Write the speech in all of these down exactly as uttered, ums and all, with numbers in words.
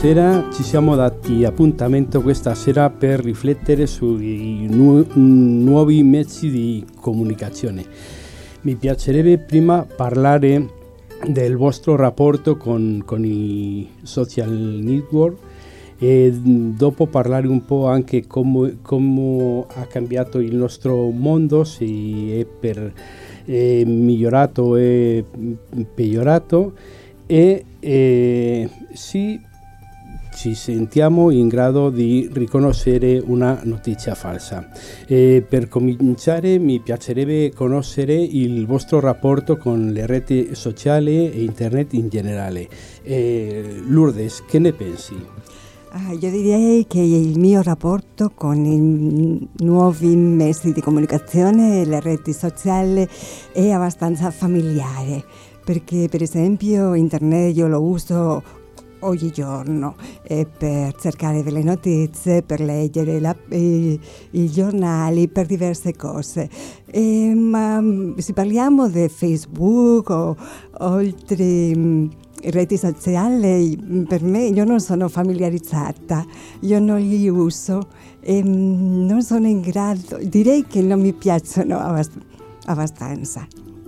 sera ci siamo dati appuntamento questa sera per riflettere sui nu- nuovi mezzi di comunicazione. Mi piacerebbe prima parlare del vostro rapporto con, con i social network e dopo parlare un po' anche come, come ha cambiato il nostro mondo, se è, per, è migliorato o è peggiorato e eh, sì, ci sentiamo in grado di riconoscere una notizia falsa. Eh, per cominciare mi piacerebbe conoscere il vostro rapporto con le reti sociali e internet in generale. Eh, Lourdes, che ne pensi? Ah, io direi che il mio rapporto con i nuovi mezzi di comunicazione e le reti sociali è abbastanza familiare, perché per esempio internet io lo uso ogni giorno eh, per cercare delle notizie, per leggere la, eh, i giornali, per diverse cose. Eh, ma se parliamo di Facebook o altri mh, reti sociali, per me io non sono familiarizzata, io non li uso e mh, non sono in grado, direi che non mi piacciono abbast- abbastanza.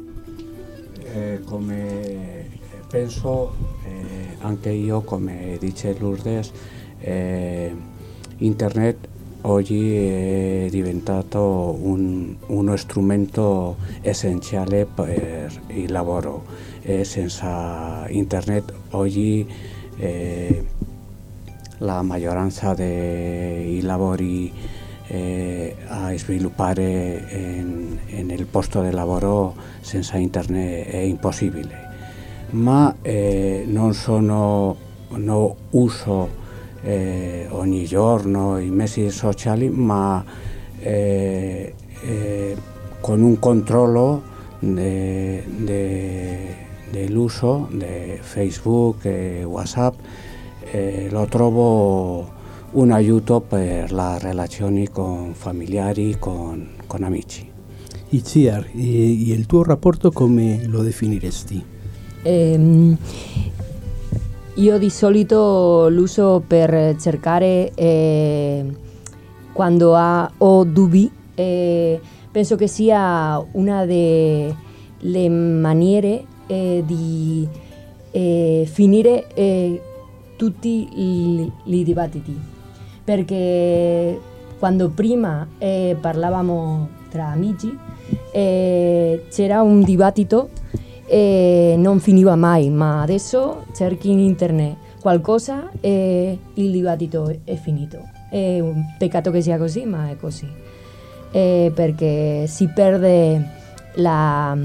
Eh, come penso eh, anche io, come dice Lourdes, eh, internet oggi è diventato un, uno strumento essenziale per il lavoro e senza internet oggi eh, la maggioranza dei lavori eh, a sviluppare in, nel posto di lavoro senza internet è impossibile. Ma eh, non sono, non uso eh, ogni giorno i mezzi sociali, ma eh, eh, con un controllo de, de, dell'uso di Facebook e WhatsApp eh, lo trovo un aiuto per le relazioni con familiari, con, con amici. Itziar, e, e il tuo rapporto come lo definiresti? Eh, io di solito l'uso per cercare eh, quando ha, ho dubbi, eh, penso che sia una delle maniere eh, di eh, finire eh, tutti i, i dibattiti, perché quando prima eh, parlavamo tra amici eh, c'era un dibattito e non finiva mai, ma adesso cerchi in internet qualcosa e il dibattito è finito. È un peccato che sia così, ma è così. Eh, perché si perde la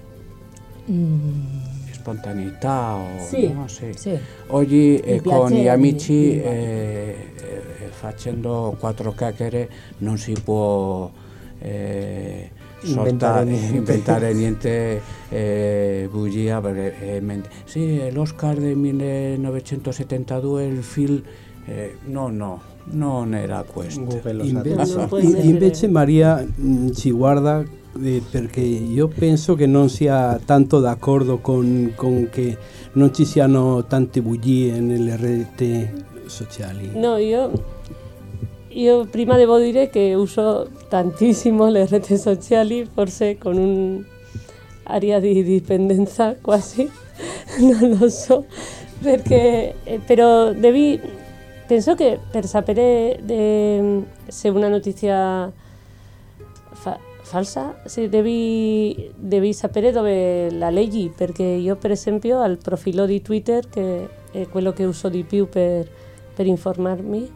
mm, spontaneità. O, sì, no? Sì. Sì. Oggi eh, con gli amici eh, eh, facendo quattro chiacchiere non si può eh, inventare, niente. inventare niente eh, bugia, perché eh, ment- sì, l'Oscar del millenovecentosettantadue, il film eh, no, no, non era questo. Invece, no, invece Maria mh, ci guarda eh, perché io penso che non sia tanto d'accordo con, con che non ci siano tante bugie nelle reti sociali. No, io Io prima devo dire che uso tantissimo le reti sociali, forse con un'area di dipendenza quasi, non lo so, perché eh, però devi, penso che per sapere de, se una notizia fa, falsa, se devi, devi sapere dove la leggi, perché io per esempio al profilo di Twitter, che è quello che uso di più per, per informarmi,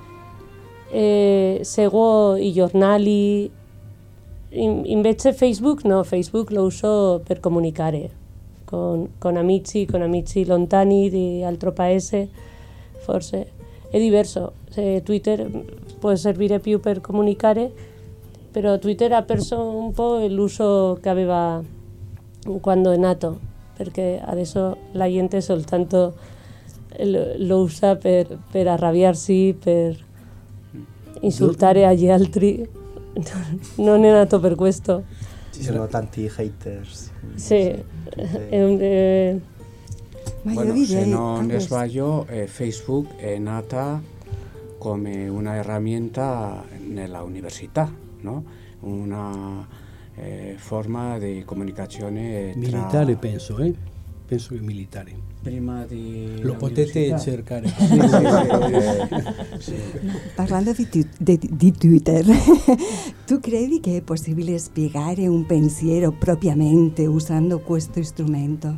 Eh, seguo i giornali, in, invece Facebook no, Facebook lo uso per comunicare con, con amici, con amici lontani di altro paese, forse è diverso. Se Twitter può servire più per comunicare, però Twitter ha perso un po' l'uso che aveva quando è nato, perché adesso la gente soltanto lo usa per, per arrabbiarsi, per insultare agli altri. Non è nato per questo. Ci sono tanti haters. Sì, è un, è, Ma bueno, io direi, se non ah, sbaglio, eh, Facebook è nata come una herramienta nella università, no? Una eh, forma di comunicazione tra... Militare penso, eh? Penso che militare. Prima di... Lo potete cercare. Sì, sì, sì, sì. Parlando di, tu- di, di Twitter, tu credi che è possibile spiegare un pensiero propriamente usando questo strumento?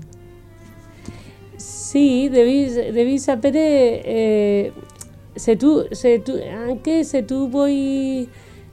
Sì, devi, devi sapere, eh, se tu, se tu, anche se tu vuoi,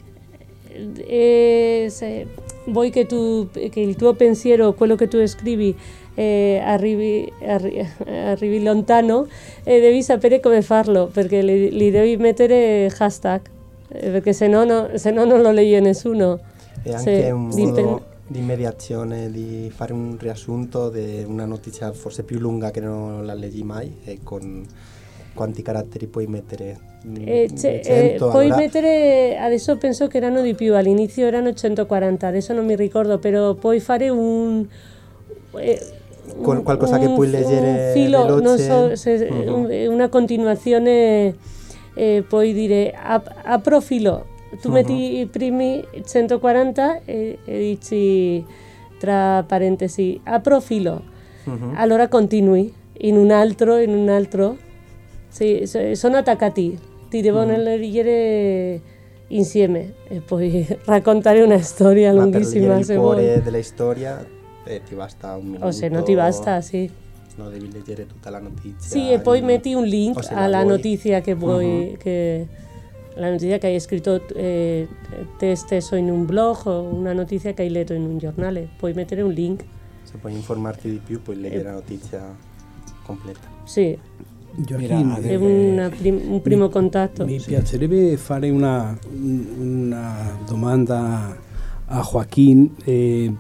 eh, se vuoi che, tu, che il tuo pensiero, quello che tu scrivi, eh, arrivi, arri, arrivi lontano, eh, devi sapere come farlo, perché li, li devi mettere hashtag, eh, perché se no, no, se no non lo legge nessuno. E anche Se, un modo dipen- di mediazione, di fare un riassunto di una notizia forse più lunga che non la leggi mai, e con quanti caratteri puoi mettere? Eh, c'è, cento, eh, puoi allora... mettere, adesso penso che erano di più, all'inizio erano centoquaranta, adesso non mi ricordo, però puoi fare un... Eh, con qualcosa un, che puoi leggere un filo, veloce. non so, se, Uh-huh. un, una continuazione, eh, puoi dire ap- apro filo, tu uh-huh. metti i primi centoquaranta e, e dici tra parentesi apro filo, uh-huh. allora continui in un altro, in un altro. Sì, sono attaccati, ti devono mm. leggere insieme e poi raccontare una storia Ma lunghissima. Per se il cuore vuoi. della storia eh, ti basta un minuto. O se no ti basta, sì. No, devi leggere tutta la notizia. Sì, e poi in... metti un link alla vuoi. notizia che vuoi, uh-huh. che, la notizia che hai scritto eh, te stesso in un blog o una notizia che hai letto in un giornale, puoi mettere un link. Se puoi informarti di più, puoi leggere eh. la notizia completa. Sì. Gioacchino, è una prim- un primo mi, contatto. Mi sì. piacerebbe fare una, una domanda a Joaquín. Eh,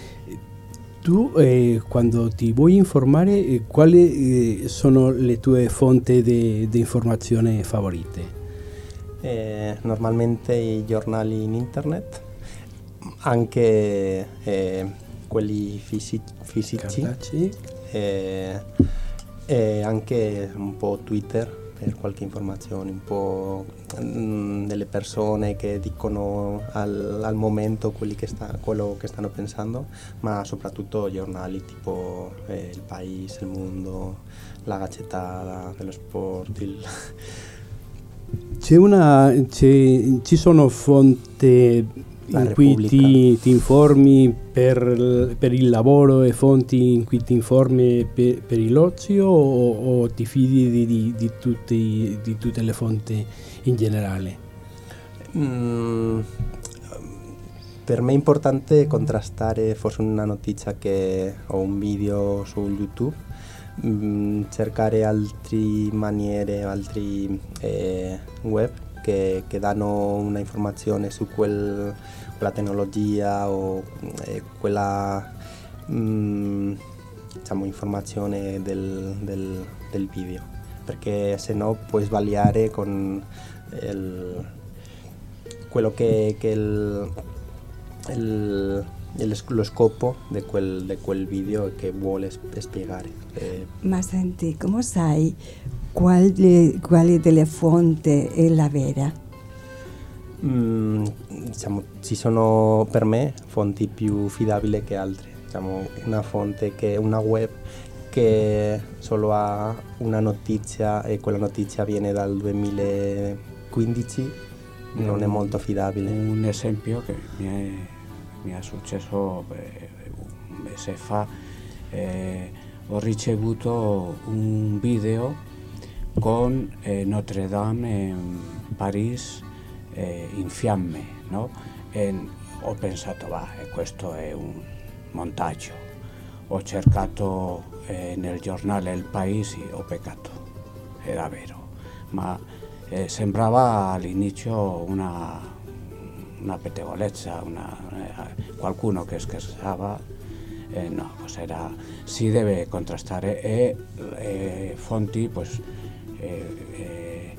tu eh, quando ti vuoi informare, eh, quali eh, sono le tue fonti di informazione favorite? Eh, normalmente i giornali in internet, anche eh, quelli fisi- fisici. Eh, e anche un po' Twitter per qualche informazione, un po' mh, delle persone che dicono al, al momento quelli che sta, quello che stanno pensando, ma soprattutto giornali tipo eh, Il País, Il Mundo, La Gazzetta dello Sport. Il... C'è una, c'è, ci sono fonti La in cui ti, ti informi per, per il lavoro e fonti in cui ti informi per, per l'ozio o, o ti fidi di, di, di, tutti, di tutte le fonti in generale? Mm, per me è importante contrastare forse una notizia che, o un video su YouTube, mm, cercare altre maniere, altri eh, web Che, che danno una informazione su quel, quella tecnologia o eh, quella mh, diciamo, informazione del, del, del video, perché se no puoi sbagliare con il, quello che, che il, il, il, lo scopo di quel, di quel video che vuole spiegare. Eh. Ma senti, come sai Quali, quali delle fonti è la vera? Mm, diciamo, ci sono per me fonti più affidabili che altre. Diciamo, una fonte che una web che solo ha una notizia e quella notizia viene dal duemilaquindici non è molto affidabile. Un esempio che mi è, mi è successo eh, un mese fa, eh, ho ricevuto un video con eh, Notre Dame in Parigi eh, in fiamme, no? E ho pensato, va, questo è un montaggio. Ho cercato eh, nel giornale Il País e ho peccato, era vero, ma eh, sembrava all'inizio una, una pettegolezza, una, eh, qualcuno che scherzava. Eh, no, pues era, si deve contrastare e eh, fonti, pues, Eh, eh,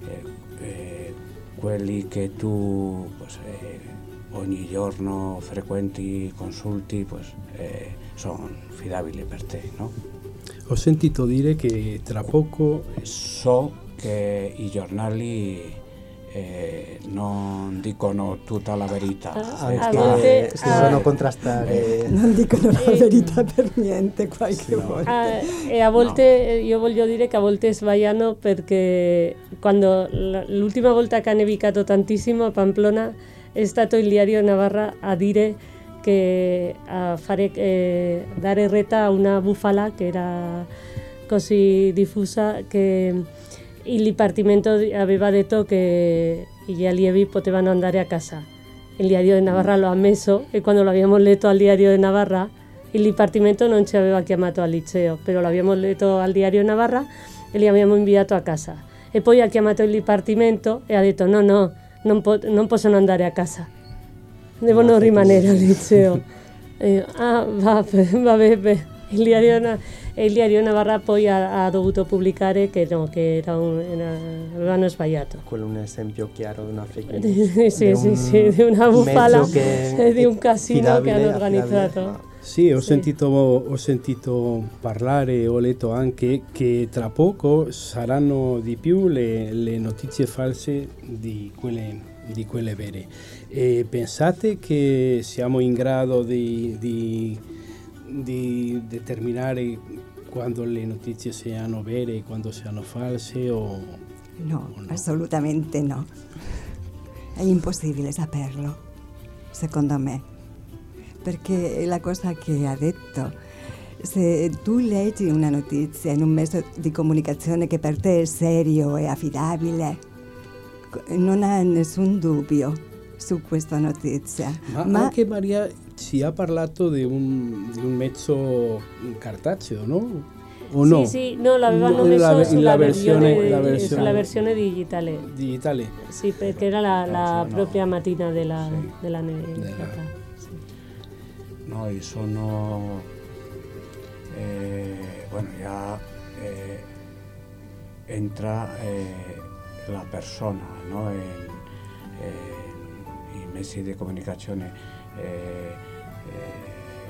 eh, quelli che tu pues, eh, ogni giorno frequenti, consulti, pues, eh, sono affidabili per te, no? ho sentito dire che tra poco... So che i giornali eh, non dicono tutta la verità. Ah, eh, anche volte, si ah, devono contrastare. Non dicono la Eh, verità per niente qualche sì, no. volta. Ah, e a volte io voglio dire che a volte sbagliano perché quando l- l'ultima volta che ha nevicato tantissimo a Pamplona è stato il diario Navarra a dire che a fare, eh, dare retta a una bufala che era così diffusa che il Dipartimento aveva detto che gli allievi potevano andare a casa. Il diario di Navarra lo ha ammesso e quando l'abbiamo letto al diario di Navarra il Dipartimento non ci aveva chiamato al liceo, però l'abbiamo letto al diario Navarra e li abbiamo inviato a casa. E poi ha chiamato il Dipartimento e ha detto no, no, non, po- non possono andare a casa, devono rimanere al liceo. E io, ah, vabbè, vabbè, beh. Il diario, il diario Navarra poi ha, ha dovuto pubblicare che no, che era un, era, avevano sbagliato. Quello è un esempio chiaro di una fake news. Sì, di sì, un sì, di una bufala che di un casino che hanno organizzato. affidabile, Sì, ho, Sì. Sentito, ho sentito parlare, ho letto anche che tra poco saranno di più le, le notizie false di quelle, di quelle vere. E pensate che siamo in grado di, di, di determinare quando le notizie siano vere e quando siano false o No, o no? assolutamente no. È impossibile saperlo, secondo me. Perché la cosa che ha detto, se tu leggi una notizia in un mezzo di comunicazione che per te è serio e affidabile, non hai nessun dubbio su questa notizia. Ma, Ma anche Maria ci ha parlato di un, di un mezzo cartaceo, no? O no? Sì, sì, no, l'avevano No, messo la- sulla, la versione, versione- la versione- sulla versione digitale. Digitale. Sì, perché era la, la No, no. propria mattina della, Sì. della Della- nevicata. Sì. Noi sono, eh, bueno, ya eh, entra eh, la persona, ¿no? En, en i mezzi di comunicazione. Eh, eh,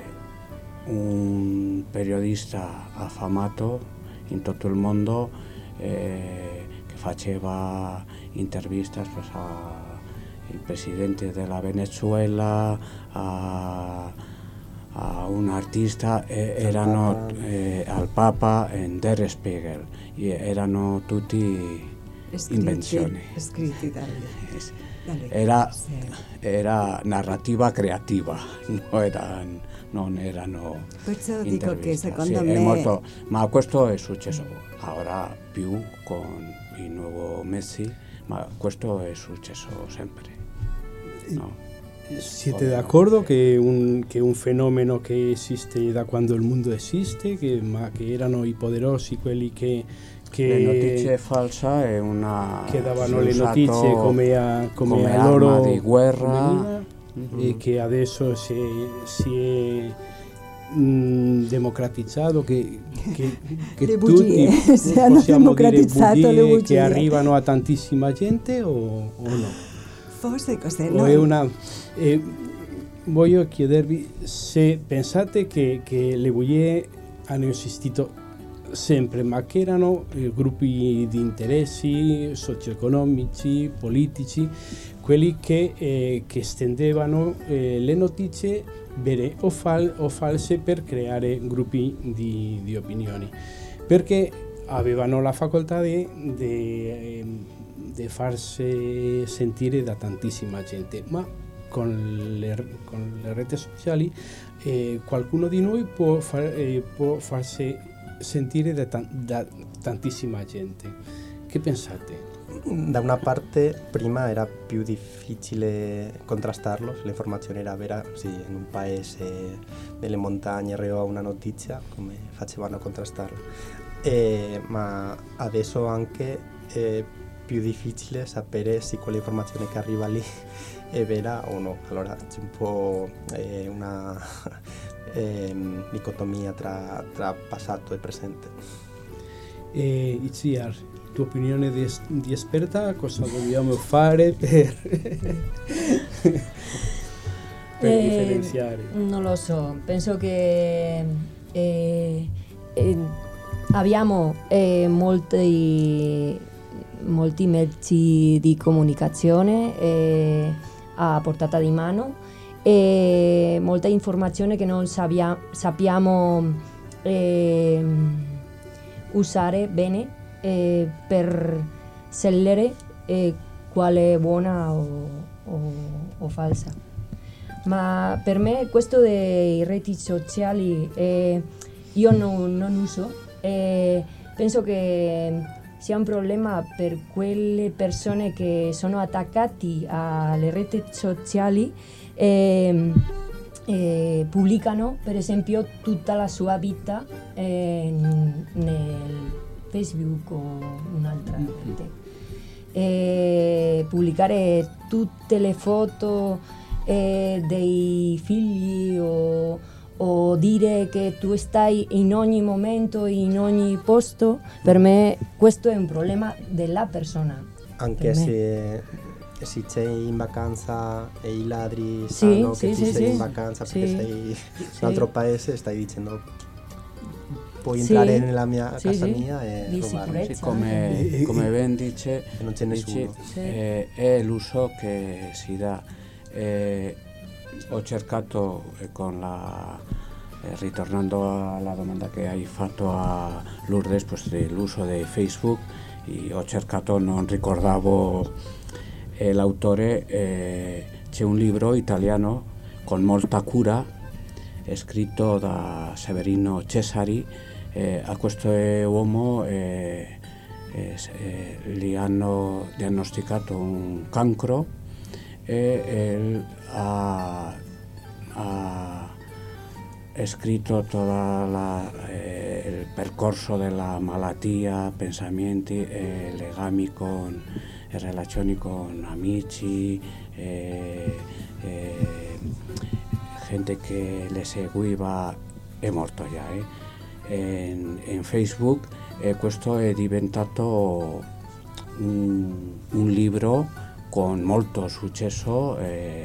un periodista affamato in tutto il mondo eh, che faceva interviste pues, al presidente della Venezuela, a, a un artista, eh, erano Papa. eh, al Papa in Der Spiegel, e erano tutti scritti, invenzioni. scritti da, Es- da lui. Era, Sì. era narrativa creativa, no eran, non erano Perciò dico che interviste. secondo Sì, me è molto, ma questo è successo ora più con i nuovi mezzi, ma questo è successo sempre, no? Siete d'accordo che un, che un fenomeno che esiste da quando il mondo esiste, che, ma che erano i poderosi quelli che, che, Le notizie false è una... che davano si è le usato notizie come a, come come a arma loro di guerra. come Mhm. e che adesso si è, si è mh, democratizzato, che, che, che Le tutti bugie, si hanno possiamo dire democratizzato le bugie bugie. che arrivano a tantissima gente o, o no? forse cos'è, O no? è una, eh, voglio chiedervi se pensate che, che le bugie hanno esistito sempre, ma che erano eh, gruppi di interessi socio-economici, politici, quelli che, eh, che stendevano eh, le notizie vere o, fal- o false per creare gruppi di, di opinioni, perché avevano la facoltà di, di, eh, di farsi sentire da tantissima gente, ma con le, con le reti sociali eh, qualcuno di noi può, far, eh, può farsi sentire da, tan- da tantissima gente. Che pensate? Da una parte prima era più difficile contrastarlo, se l'informazione era vera, sì, in un paese nelle montagne arrivava una notizia, come facevano a contrastarla. E, ma adesso anche è più difficile sapere se quell'informazione che arriva lì è vera o no. Allora c'è un po' eh, una eh, dicotomia tra, tra passato e presente. E Itziar, tua opinione di, es- di esperta, cosa dobbiamo fare per, per Eh, differenziare? Non lo so, penso che eh, eh, abbiamo eh, molti, molti mezzi di comunicazione eh, a portata di mano e molta informazione che non sabbia, sappiamo eh, usare bene eh, per scegliere eh, quale è buona o, o, o falsa. Ma per me questo dei reti sociali eh, io non, non uso e penso che sia un problema per quelle persone che sono attaccati alle reti sociali e, e pubblicano per esempio tutta la sua vita eh, nel Facebook o un'altra rete. E pubblicare tutte le foto eh, dei figli o o dire che tu stai in ogni momento, in ogni posto, per me questo è un problema della persona. Anche se, se sei in vacanza e i ladri sì, sanno sì, che tu sì, sei sì. in vacanza perché sì. sei in sì. un altro paese, stai dicendo puoi entrare sì. nella mia sì, casa sì. mia e Di rubarmi. Sì, come, come ben dice, e non c'è dici, nessuno. Sì. eh, è l'uso che si dà. Eh, ho cercato eh, con la eh, ritornando alla domanda che hai fatto a Lourdes, pues, dell'uso di Facebook, e ho cercato, non ricordavo eh, l'autore, eh, c'è un libro italiano con molta cura scritto da Severino Cesari. Eh, a questo uomo eh, eh, eh, gli hanno diagnosticato un cancro e él ha, ha scritto tutto eh, il percorso della malattia, pensamenti e legami con e relazioni con amici, eh, eh, gente che le seguiva, è morto già eh. in, in Facebook, e questo è diventato un, un libro con molto successo eh,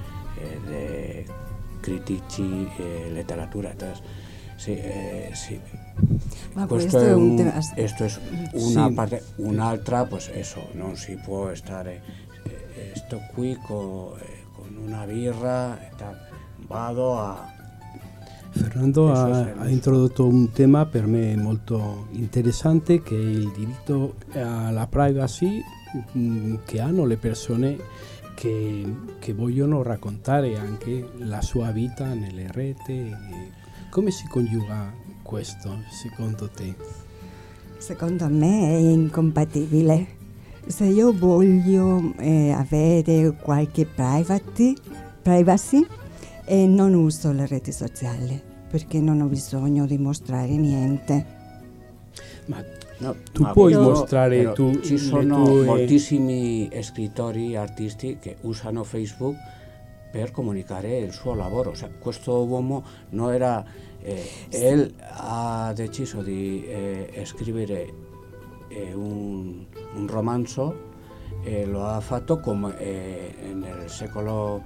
eh, critici e letteratura. Entonces, sí, eh, sí. Ma questo questo è è un un, tema. esto es una Sì. parte, un'altra, pues eso, non si può stare, eh, sto qui co, eh, con una birra e tal, vado a... Fernando Eso ha, es ha introdotto un tema per me molto interessante, che è il diritto alla privacy mh, che hanno le persone che, che vogliono raccontare anche la sua vita nelle reti. Come si coniuga questo secondo te? Secondo me è incompatibile. Se io voglio eh, avere qualche privacy, privacy e non uso le reti sociali perché non ho bisogno di mostrare niente. Ma No, tu ma puoi però- mostrare però tu, ci le sono tue... moltissimi scrittori, artisti che usano Facebook per comunicare il suo lavoro. O sea, questo uomo non era eh, él ha deciso di eh, scrivere eh, un, un romanzo e lo ha fatto come eh, nel secolo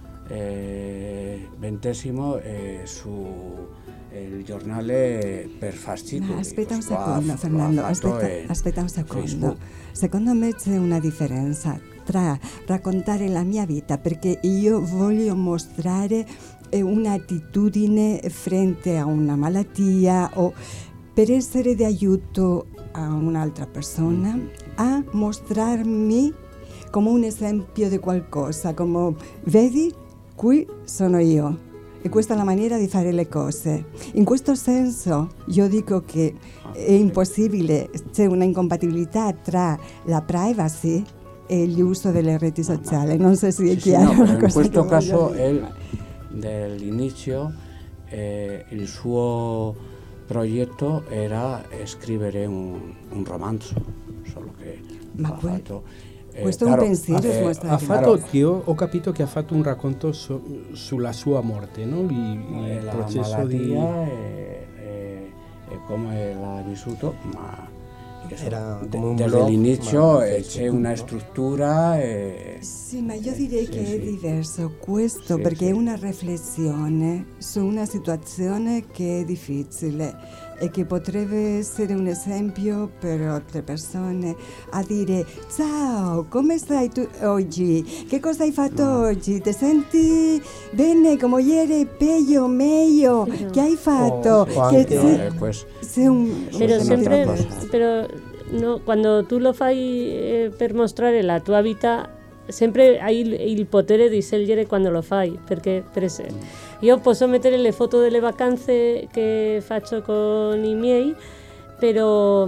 eh, ventesimo eh, su il giornale per fascicoli. Ma aspetta un Lo ha- secondo, lo ha Fernando, fatto aspetta, in aspetta un secondo. Facebook. Secondo me c'è una differenza tra raccontare la mia vita, perché io voglio mostrare eh, un'attitudine frente a una malattia o per essere di aiuto a un'altra persona, a mostrarmi come un esempio di qualcosa, come vedi, qui sono io. E questa è la maniera di fare le cose. In questo senso io dico che è impossibile, c'è una incompatibilità tra la privacy e l'uso delle reti sociali. Non so se è Sì, sì, chiaro. no, però la in cosa questo che caso voglio dire. él, dall'inizio eh, il suo progetto era scrivere un, un romanzo, solo che Ma ha que- fatto... eh, questo è claro, un pensiero, eh, mostrare. Ha fatto, Claro. che io ho capito che ha fatto un racconto su- sulla sua morte, no? Il, il eh, la processo di... malattia e, e, e come l'ha vissuto, ma eso, Era de- come un desde blog, l'inizio ma eh, Facebook, c'è una no? struttura e, Sì, ma io direi Sì, che sì. è diverso questo, Sì, perché sì. è una riflessione su una situazione che è difficile. e che potrebbe essere un esempio per altre persone a dire ciao, come stai tu oggi? Che cosa hai fatto no. oggi? Ti senti bene come ieri? Peggio, meglio? Sí, no. Che hai fatto? O, o che anche, se, eh, pues, se un, pero sempre, pero no, quando tu lo fai eh, per mostrare la tua vita, sempre hai il, il potere di scegliere quando lo fai, perché per esempio, io posso mettere le foto delle vacanze che faccio con i miei, però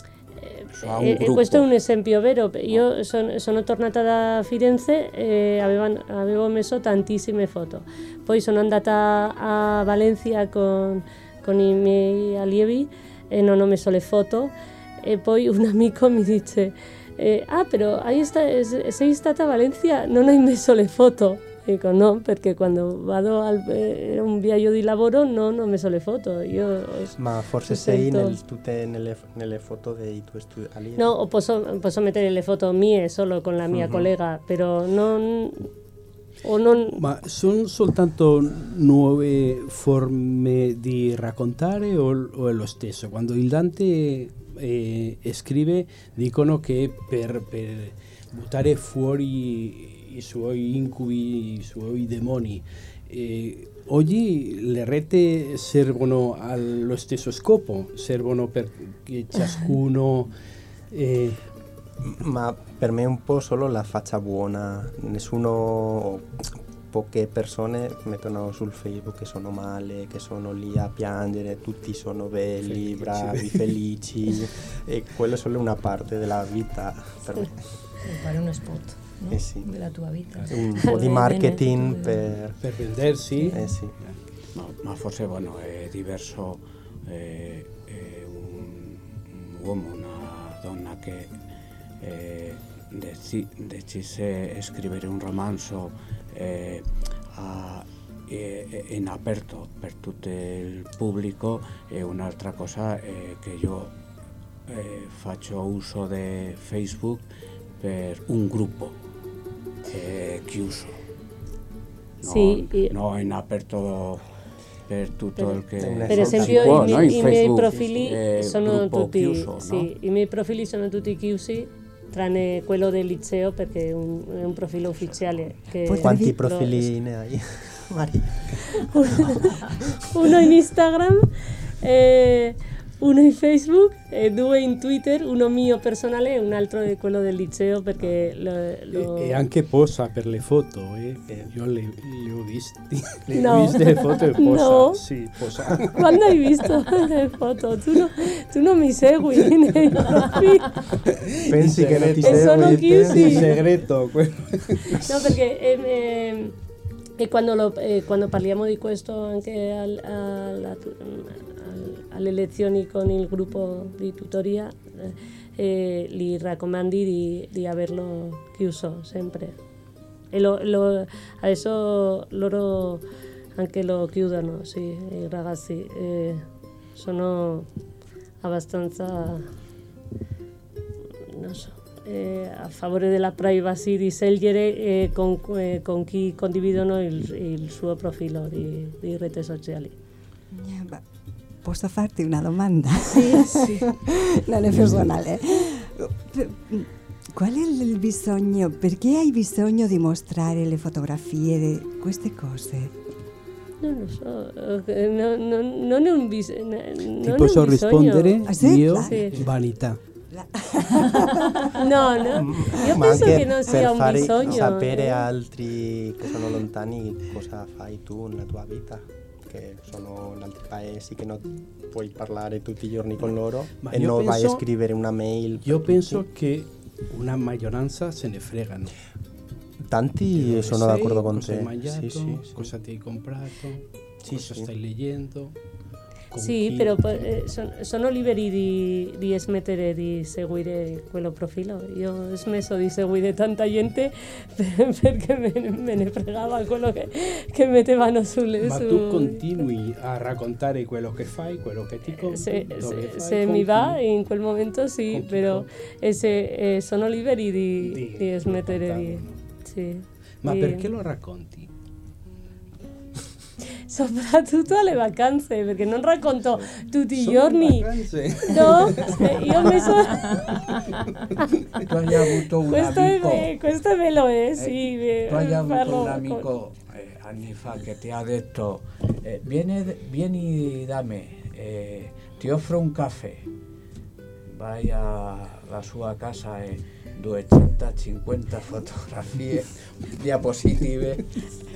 eh, eh, questo è un esempio vero. Io son, sono tornata da Firenze e avevan, avevo messo tantissime foto, poi sono andata a Valencia con, con i miei allievi e non ho messo le foto, e poi un amico mi dice Eh, ah, però hai sta- sei stata a Valencia, non hai messo le foto? Dico no, perché quando vado a eh, un viaggio di lavoro no, non ho messo le foto. Io Ma forse sei nel, tutte nelle, nelle foto dei tuoi allievi? No, o posso, posso mettere le foto mie solo con la mia uh-huh. collega, però non... O non... Ma sono soltanto nuove forme di raccontare o, o è lo stesso? Quando il Dante eh, scrive dicono che per, per buttare fuori i suoi incubi, i suoi demoni, eh, oggi le reti servono allo stesso scopo, servono perché ciascuno... Eh, Ma per me è un po' solo la faccia buona, nessuno, poche persone mettono sul Facebook che sono male, che sono lì a piangere, tutti sono belli, felici. bravi, felici, e quello è solo una parte della vita per me. Fare uno spot, no? Eh sì. Della tua vita. Un po' di marketing per, per vendersi. Eh sì. No, ma forse bueno, è diverso eh, è un, un uomo, una donna che Eh, deci, decise scrivere un romanzo eh, a, eh, in aperto per tutto il pubblico, e un'altra cosa è che io eh, faccio uso di Facebook per un gruppo eh, chiuso, no, sì, no in aperto per tutto per, il che per esempio può, i, no? i miei profili eh, sono tutti chiuso, sì, no? i miei profili sono tutti chiusi tranne quello del liceo, perché è un, è un profilo ufficiale che quanti profili ne hai? Maria? Uno in Instagram, eh, uno in Facebook e due in Twitter, uno mio personale e un altro è quello del liceo, perché lo, lo... E, e anche posa per le foto, eh? Io le, le ho viste, le no. ho viste le foto e posa, no. sì, posa. Quando hai visto le foto? Tu, no, tu non mi segui nei profili. Pensi che non ti segui? Sono chiusi. In segreto. No, perché eh, eh, e quando, lo, eh, quando parliamo di questo anche al, al, al, alle lezioni con il gruppo di tutoria, eh, gli raccomandi di, di averlo chiuso sempre. E lo, lo, adesso loro anche lo chiudono, sì, i ragazzi. Eh, sono abbastanza, non so, eh, a favore della privacy, di scegliere eh, con, eh, con chi condividono il, il suo profilo di, di reti sociali. Yeah, posso farti una domanda? Sì, sì. Non è personale. Qual è il bisogno, perché hai bisogno di mostrare le fotografie di queste cose? Non lo so, no, no, non è un bisogno. Ti posso rispondere? Ah, sì? Io? Sì. Vanità. No, no, io Ma penso anche che non sia un fare, bisogno. sapere eh. altri che sono lontani cosa fai tu nella tua vita, che sono in altri paesi, che non puoi parlare tutti i giorni con loro. Ma e non penso, vai a scrivere una mail. Io penso tutti. Che una maggioranza se ne fregano. Tanti sono sei, d'accordo con cosa te. Hai mangiato, sì, sì, cosa ti hai comprato, sì, cosa sì. stai leggendo. Sì, chi... però eh, son, sono liberi di, di smettere di seguire quello profilo. Io ho smesso di seguire tanta gente per, perché me, me ne fregava quello che, che mettevano sulle... Ma su... tu continui a raccontare quello che fai, quello che ti compri, Se, dove se, fai, se con mi chi? va in quel momento sì, però e se, eh, sono liberi di, di, di smettere di... Sì, Ma di... perché lo racconti? soprattutto alle vacanze, perché non racconto tutti i giorni. No, eh, io ho messo... Tu hai avuto un questo amico... È, questo è bello, eh, sì. Eh, tu hai avuto un amico con... eh, anni fa che ti ha detto eh, vieni, vieni da me, eh, ti offro un caffè. Vai alla sua casa e duecentocinquanta fotografie, diapositive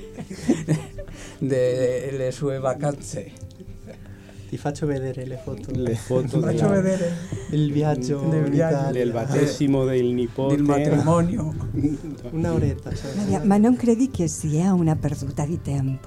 delle sue vacanze. Ti faccio vedere le foto. Le foto Ti faccio della, vedere il viaggio del, viaggio, del battesimo del nipote. Del matrimonio. Una oretta. Cioè, Maria, ma non credi che sia una perduta di tempo?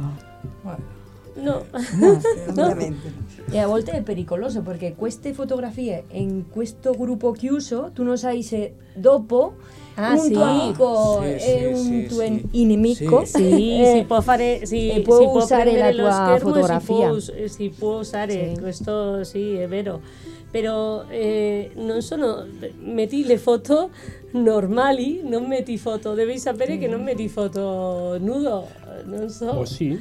No, no, ovviamente. E a volte è pericoloso perché queste fotografie in questo gruppo chiuso tu non sai se dopo ah, un sì. tuo amico Sì, è sì, un sì, tuo sì. nemico. Sì. sì, eh, si può fare, sì, e può si può usare la prendere lo tua schermo e fotografia. Si può, si può usare, Sì. questo sì, è vero. Però eh, non sono, metti le foto normali, non metti foto, devi sapere che non metti foto nudo, non so. O sì?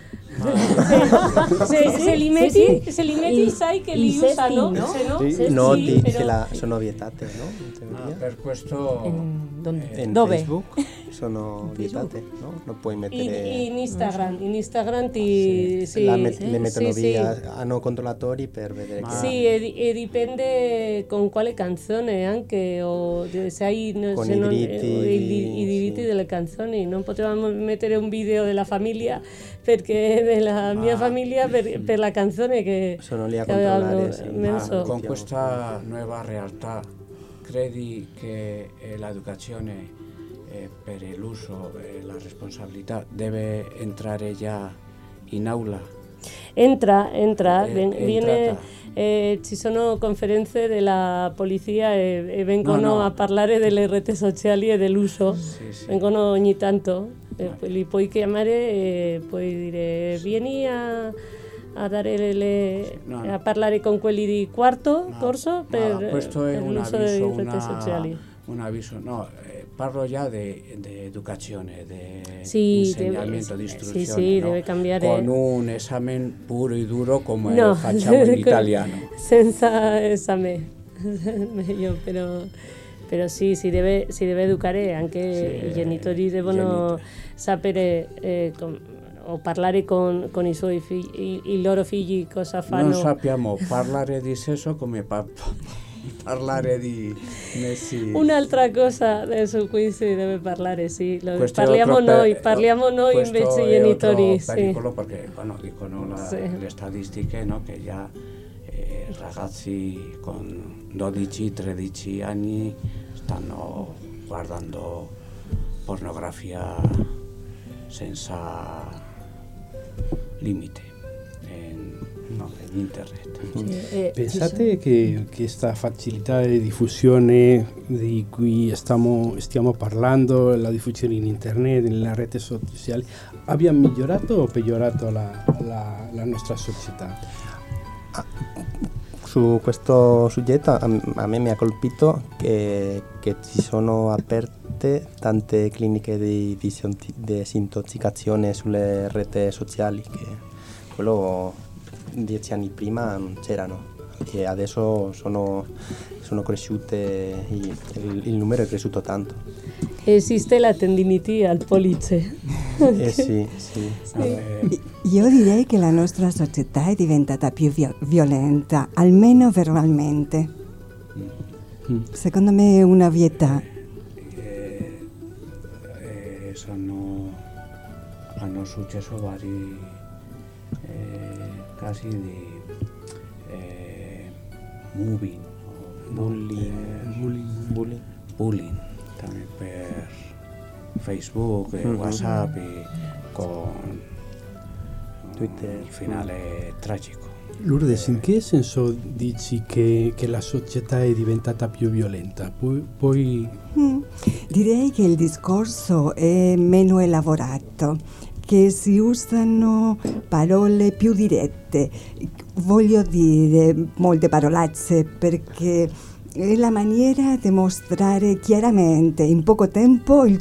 se, se, se li metti, sì, sì. se li metti I- sai che i li sesti, usano, no? se no, Sì. se no, sì, di- però- che la, sono vietate, no? In teoria. Ah, per questo En- donde? eh, In Dove? Facebook sono vietate, no? Non puoi mettere... in, in Instagram, in Instagram ti, sì, la met- sì, le mettono sì, via, sì. hanno controllatori per vedere Ma- che... Sì, e, di- e dipende con quale canzone anche, o de- se hai no, Con se i non- diritti, eh, i, di- i diritti sì. delle canzoni. Non potevamo mettere un video della famiglia perché della mia famiglia per, per la canzone che, Sono lì a che avevamo controllare, sì. messo. Ma con questa nuova realtà credi che eh, l'educazione eh, per l'uso e la responsabilità deve entrare già in aula? Entra, entra, Eh, ven- è viene, entrata. eh, ci sono conferenze della polizia e, e vengono No, no. a parlare delle reti sociali e dell'uso. Sì, sì. Vengono ogni tanto, eh, poi li puoi chiamare e puoi dire vieni a, a, dare le, le- No, no. a parlare con quelli di quarto No, corso ma per, questo è per un l'uso avviso, delle reti una- sociali. un avviso, no, eh, parlo già di educazione, di Sì, insegnamento, deve- di sì, istruzione, sì, no? deve cambiare. Con un esame puro e duro come No, facciamo in con- italiano. senza esame, meglio, però, però sì, si deve, si deve educare, anche Sì, i genitori devono genitori. sapere eh, com- o parlare con, con i, suoi figli, i, i loro figli cosa fanno. Non sappiamo parlare di sesso come pa- parlare di Messi. Un'altra cosa su cui si deve parlare, sì, lo Questo è parliamo otro per- noi, parliamo noi questo invece è genitori. otro Sì. pericolo perché bueno, dicono la- Sì. le statistiche, no, che già eh, ragazzi con dodici tredici anni stanno guardando pornografia senza limite in, no, in internet. Sì, eh, Pensate che questa facilità di diffusione di cui stiamo, stiamo parlando, la diffusione in internet, nelle reti sociali, abbia migliorato o peggiorato la, la, la nostra società? Su questo soggetto a, a me mi ha colpito che, che ci sono aperte tante cliniche di disinti- disintossicazione sulle reti sociali, che quello dieci anni prima non c'erano e adesso sono, sono cresciute, il, il, il numero è cresciuto tanto. Esiste la tendinite al pollice. Eh sì, sì. Eh, Io direi che la nostra società è diventata più vi- violenta, almeno verbalmente. Secondo me è una ovvietà. eh, eh, sono, hanno successo vari eh, casi di eh, mobbing, o bullying, Bullying. Bullying. bullying también per Facebook, eh, Mhm. WhatsApp e con Twitter. un finale tragico. Lourdes, in che senso dici che, che la società è diventata più violenta? Poi, poi Mm, Direi che il discorso è meno elaborato, che si usano parole più dirette. Voglio dire molte parolacce perché è la maniera di mostrare chiaramente in poco tempo il tuo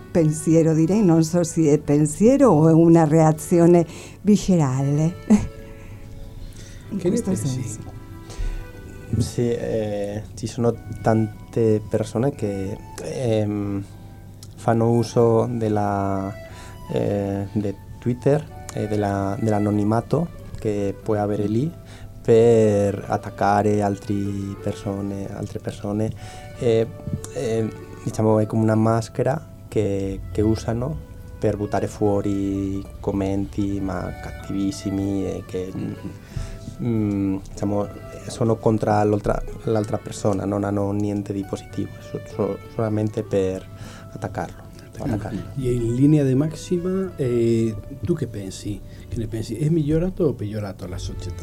pensiero, direi, non so se è pensiero o è una reazione viscerale. In che questo ne pensi? senso. Sì, eh, ci sono tante persone che ehm, fanno uso della, eh, di Twitter e della, dell'anonimato che puoi avere lì per attaccare altre persone, altre persone. E, e, diciamo è come una maschera che, che usano per buttare fuori commenti ma cattivissimi e che mm, diciamo sono contro l'altra, l'altra persona, non hanno niente di positivo, so, so, solamente per attaccarlo. attaccarlo. E in linea di massima, eh, tu che pensi? Che ne pensi? È migliorato o peggiorato la società?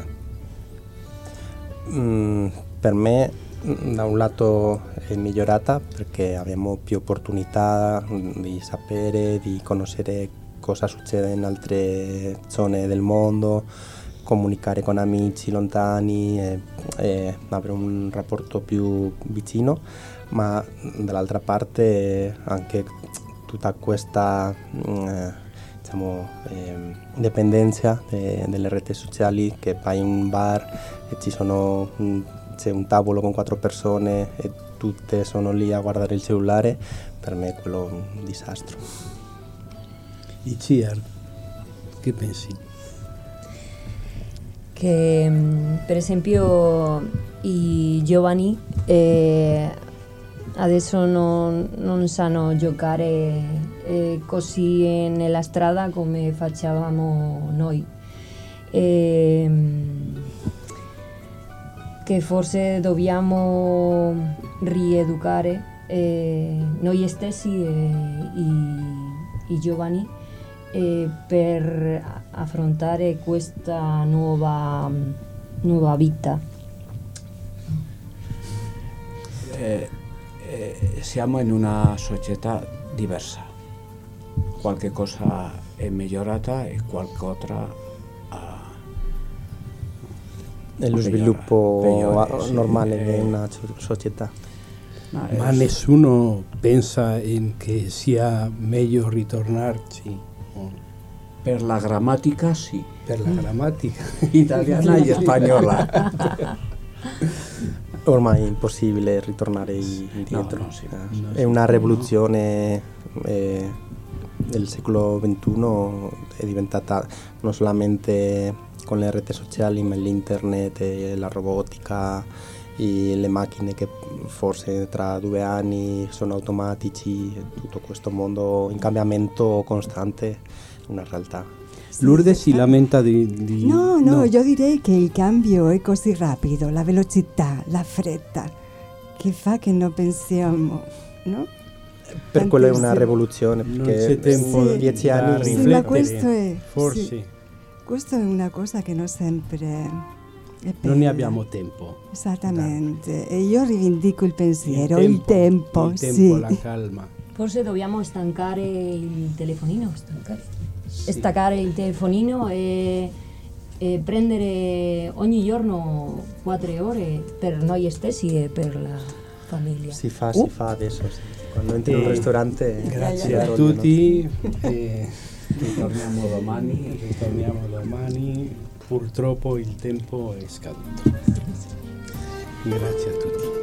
Mm, per me da un lato è migliorata perché abbiamo più opportunità di sapere, di conoscere cosa succede in altre zone del mondo, comunicare con amici lontani e, e avere un rapporto più vicino, ma dall'altra parte anche tutta questa eh, diciamo, eh, dipendenza de, delle reti sociali, che vai in un bar e ci sono un, c'è un tavolo con quattro persone e tutte sono lì a guardare il cellulare, per me è quello un disastro. E Ciar, che pensi? Che per esempio i giovani eh, adesso non, non sanno giocare eh, così nella strada come facevamo noi, e, che forse dobbiamo rieducare eh, noi stessi e i, i giovani eh, per affrontare questa nuova, nuova vita. Eh, eh, siamo in una società diversa, qualche cosa è migliorata e qualcos'altra ha... È lo sviluppo peggiore, sì, normale eh, di una società. No, Ma eh, nessuno pensa in che sia meglio ritornarci per la grammatica sì, per la grammatica italiana e spagnola. Ormai è impossibile ritornare indietro. No, no, sì, eh, è una rivoluzione eh, del secolo ventuno, è diventata non solamente con le reti sociali, ma l'internet e la robotica e le macchine che forse tra due anni sono automatici, tutto questo mondo in cambiamento costante, una realtà. Lourdes si lamenta di, di... No, no, no, io direi che il cambio è così rapido, la velocità, la fretta, che fa che non pensiamo, no? Per quello è una rivoluzione, perché non c'è tempo sì, dieci anni sì, riflettere, ma questo è, forse sì, questo è una cosa che non sempre è bella. non ne abbiamo tempo. Esattamente, e io rivendico il pensiero, il il tempo, il tempo, sì. la calma. Forse dobbiamo stancare il telefonino, stancare, Sì. staccare il telefonino e, e prendere ogni giorno quattro ore per noi stessi e per la famiglia. Si fa, Uh. si fa adesso, sì. Quando entri in un Eh, ristorante... Grazie si a vogliono. tutti. E Ritorniamo domani. ritorniamo domani. Purtroppo il tempo è scaduto. Grazie a tutti.